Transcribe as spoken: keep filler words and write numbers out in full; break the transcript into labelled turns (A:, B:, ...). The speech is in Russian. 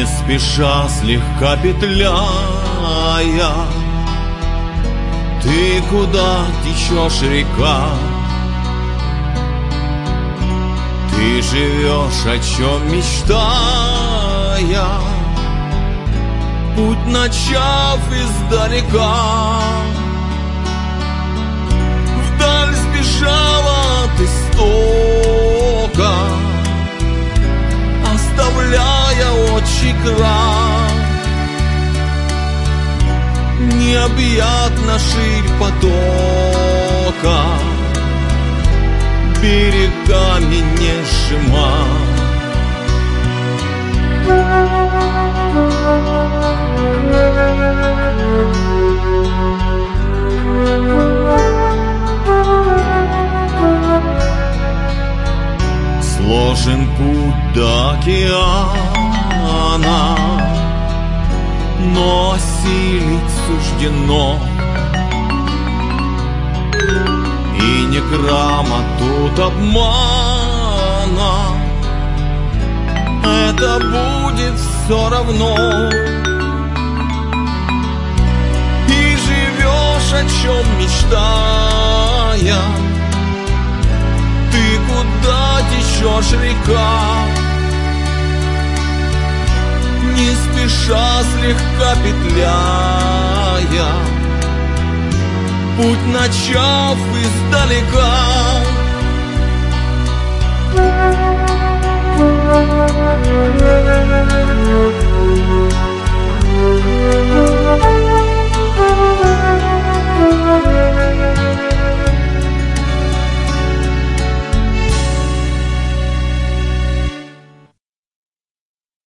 A: спеша, слегка петляя, ты куда течешь, река? Ты живешь, о чем мечтая, путь начав издалека. Вдаль сбежала ты стока, оставляя отчий край. Необъятна ширь потока, берегами не сжимай. Сложен путь до океана, но осилить суждено. И не грамма тут обмана, это будет все равно. И живешь, о чем мечтая, ты куда течешь, река? Не спеша, слегка петляя, путь начав издалека.